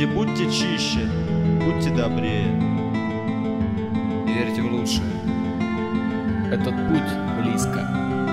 Люди, будьте чище, будьте добрее. Верьте в лучшее. Этот путь близко.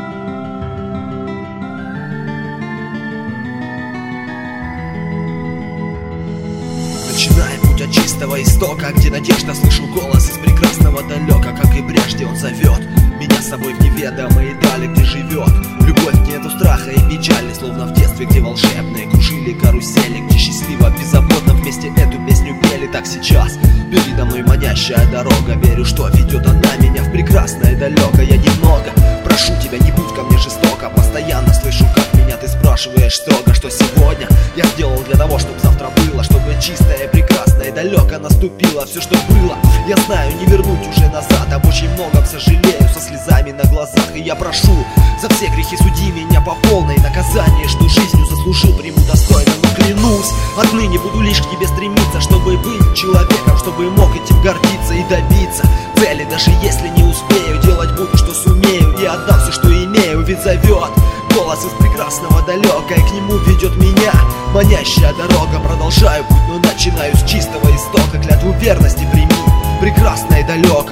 Начинаем путь от чистого истока, где надежда, слышу голос из прекрасного далека. Как и прежде он зовет меня с собой в неведомые дали, где живет любовь, где нету страха и печали, словно в детстве, где волшебные кружили карусели, где счастливо, беззаботно вместе эту песню пели. Так сейчас передо мной манящая дорога, верю, что ведет она меня в прекрасное далеко. Я немного прошу тебя, не будь ко мне жестоко, постоянно слышу, как меня ты спрашиваешь строго, что сегодня я сделал для того, чтобы завтра было, чтобы чистое, прекрасное, далеко наступило. Все, что было, я знаю, не вернуть уже назад. Об очень многом сожалею, со слезами на глазах. И я прошу, за все грехи суди меня по полной. Наказание, что жизнью заслужил, приму достойно. Но клянусь, отныне буду лишь к тебе стремиться, чтобы быть человеком, чтобы мог этим гордиться и добиться цели. Даже если не успею, делать буду, что сумею, и отдам все, что имею. Ведь зовет голос из прекрасного далека, и к нему ведет меня манящая дорога. Продолжаю путь, но начинаю с чистого истока. Клятву верности прими, прекрасное далеко.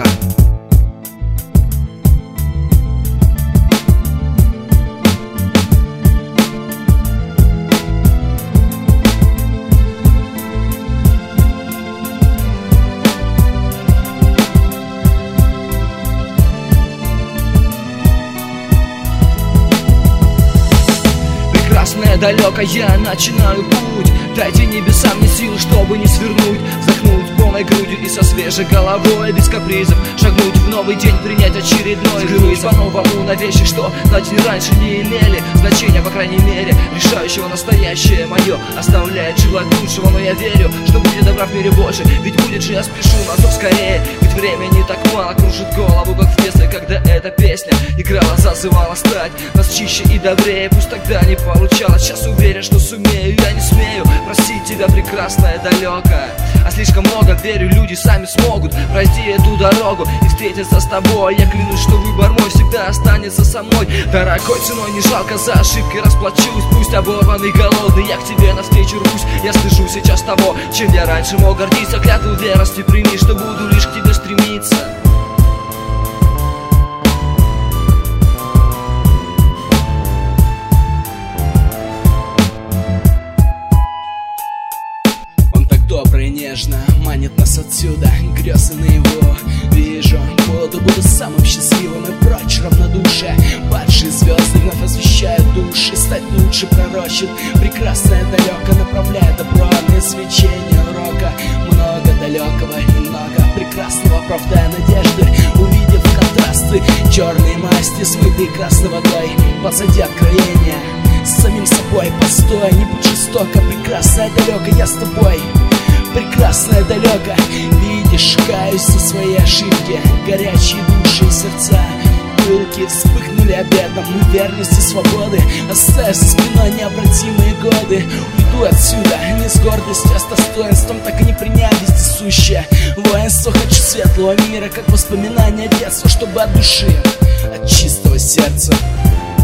Прекрасное далеко, я начинаю путь. Дайте небесам мне силы, чтобы не свернуть, вздохнуть полной грудью и со свежей головой, без капризов шагнуть в новый день, принять очередной вызов. По-новому на вещи, что на день раньше не имели значения, по крайней мере, решающего настоящее мое оставляет желать лучшего. Но я верю, что будет добра в мире больше, ведь будет же, я спешу на зов скорее. Ведь времени так мало, кружит голову, как в детстве, когда эта песня играла, зазывала стать нас чище и добрее. Пусть тогда не получалось, сейчас уверен, что сумею. Я не смею просить тебя, прекрасное далеко, а слишком много верю, люди сами смогут пройти эту дорогу и встретиться с тобой. Я клянусь, что выбор мой всегда останется со мной. Дорогой ценой не жалко, за ошибки расплачусь. Пусть оборванный, голодный, я к тебе навстречу рвусь. Я слежу сейчас того, чем я раньше мог гордиться. Клятву верности прими, что буду лишь к тебе стремиться. Добрый, нежно манит нас отсюда, грезы на его вижу. Буду самым счастливым и прочь равнодушие. Падшие звезды вновь освещают души, стать лучше пророчит прекрасное далеко, направляя добро на свечение урока. Много далекого и много прекрасного, оправдая надежды, увидев контрасты черные масти, смытые красной водой. Позади откровения с самим собой, постой, не будь жестоко. Прекрасное далеко, я с тобой. Прекрасное далеко, видишь, каюсь со своей ошибки. Горячие души и сердца пылки вспыхнули обетом верности, свободы, оставив за спиной необратимые годы. Уйду отсюда не с гордостью, а с достоинством, так и не приняв вездесущее воинство. Хочу светлого мира, как воспоминания детства, чтобы от души, от чистого сердца